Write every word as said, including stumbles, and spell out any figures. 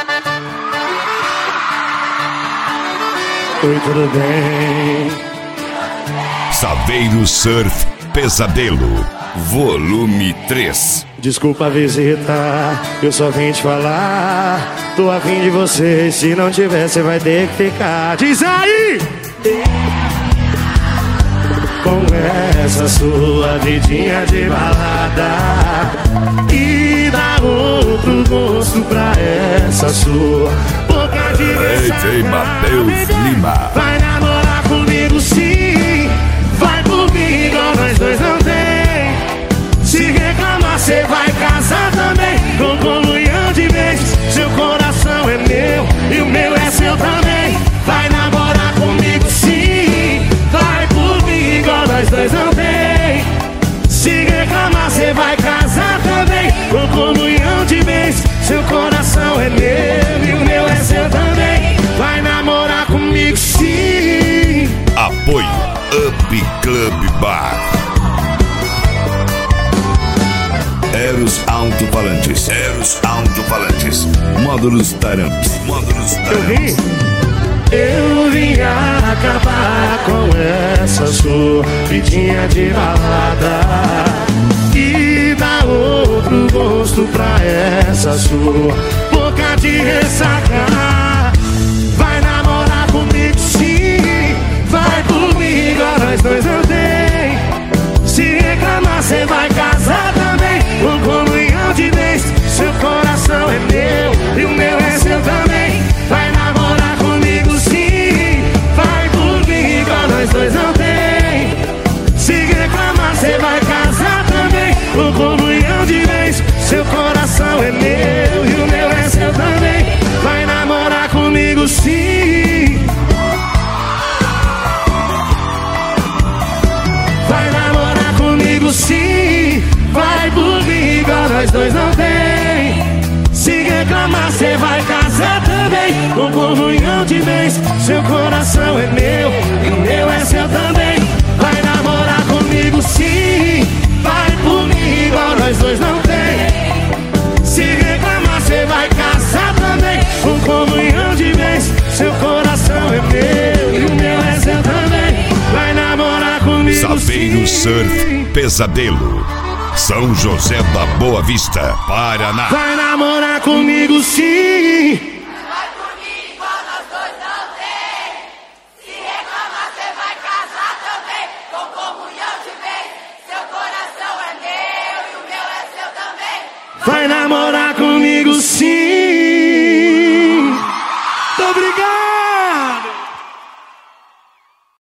Oi, tudo bem? Saveiro Surf Pesadelo, volume três. Desculpa a visita, eu só vim te falar. Tô afim de você, se não tiver, você vai ter que ficar. Diz aí! Com essa sua vidinha de balada e dá outro gosto pra essa sua boca de D J Matheus Lima. Vai namorar comigo sim, vai por mim igual nós dois não tem. Se reclamar cê vai casar também, com comunhão de beijos. Seu coração é meu e o meu é seu também. Vai namorar comigo sim, vai por mim igual nós dois não tem. Se reclamar cê vai casar também, com comunhão de beijos. Seu coração é meu e o meu é seu também. Vai namorar comigo sim. Apoio Up Club Bar, Eros Alto-Falantes, Eros Alto-Falantes, Módulos Taramps, Módulos Eu vim, Taramps. eu vim acabar com essa sua vidinha de balada e dar outro gosto pra essa sua boca de ressaca. Vai namorar comigo sim, vai comigo, nós dois não tem. Se reclamar cê vai casar também, com comunhão de bens. Seu coração é meu e o meu é seu também. Vai namorar comigo sim, vai por mim igual nós dois não tem. Se reclamar cê vai casar também, com comunhão de bens. Seu coração é meu e o meu é seu também. Vai namorar comigo sim. Vai namorar comigo sim, vai por mim igual nós dois não tem. Se reclamar cê vai casar também, com comunhão de bens. Seu coração é meu e o meu é seu também. Vai namorar comigo sim, vai por mim igual nós dois não tem. Se reclamar cê vai casar também, com comunhão de bens. Seu coração é meu e o meu é seu também. Vai namorar comigo Saveiro sim. Surf Pesadelo, São José da Boa Vista, Paraná. Vai namorar comigo sim. Vai por mim igual nós dois não tem. Se reclamar cê vai casar também, com comunhão de bens. Seu coração é meu e o meu é seu também. Vai namorar comigo sim. Muito obrigado.